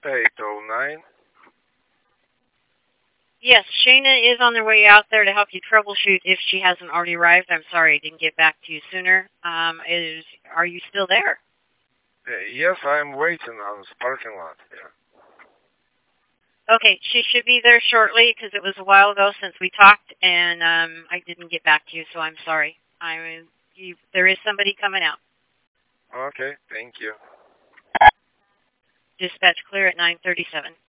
809. Yes, Shayna is on their way out there to help you troubleshoot if she hasn't already arrived. I'm sorry I didn't get back to you sooner. Are you still there? Yes, I'm waiting on the parking lot. Yeah. Okay, she should be there shortly because it was a while ago since we talked, and I didn't get back to you, so I'm sorry. There is somebody coming out. Okay, thank you. Dispatch clear at 9:37.